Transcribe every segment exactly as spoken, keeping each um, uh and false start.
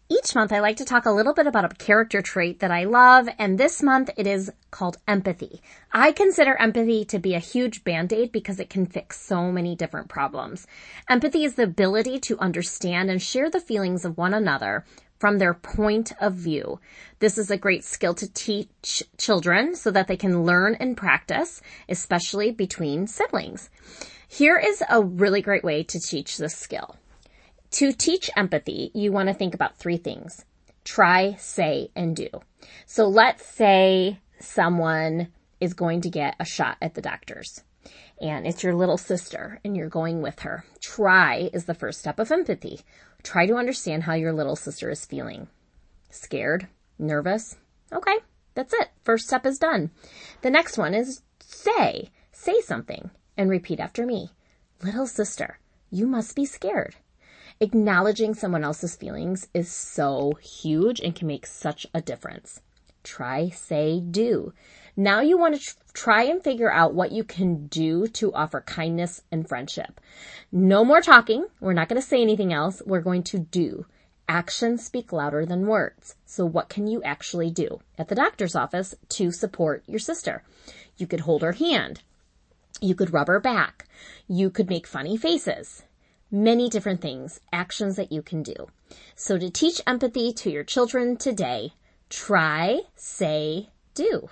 Each month, I like to talk a little bit about a character trait that I love, and this month it is called empathy. I consider empathy to be a huge band-aid because it can fix so many different problems. Empathy is the ability to understand and share the feelings of one another from their point of view. This is a great skill to teach children so that they can learn and practice, especially between siblings. Here is a really great way to teach this skill. To teach empathy, you want to think about three things. Try, say, and do. So let's say someone is going to get a shot at the doctor's, and it's your little sister, and you're going with her. Try is the first step of empathy. Try to understand how your little sister is feeling. Scared? Nervous? Okay, that's it. First step is done. The next one is say. Say something, and repeat after me. Little sister, you must be scared. Acknowledging someone else's feelings is so huge and can make such a difference. Try, say, do. Now you want to tr- try and figure out what you can do to offer kindness and friendship. No more talking. We're not going to say anything else. We're going to do. Actions speak louder than words. So what can you actually do at the doctor's office to support your sister? You could hold her hand. You could rub her back. You could make funny faces. Many different things, actions that you can do. So to teach empathy to your children today, try, say, do.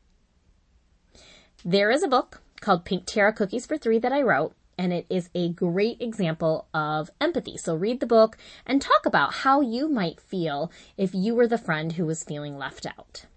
There is a book called Pink Tiara Cookies for Three that I wrote, and it is a great example of empathy. So read the book and talk about how you might feel if you were the friend who was feeling left out.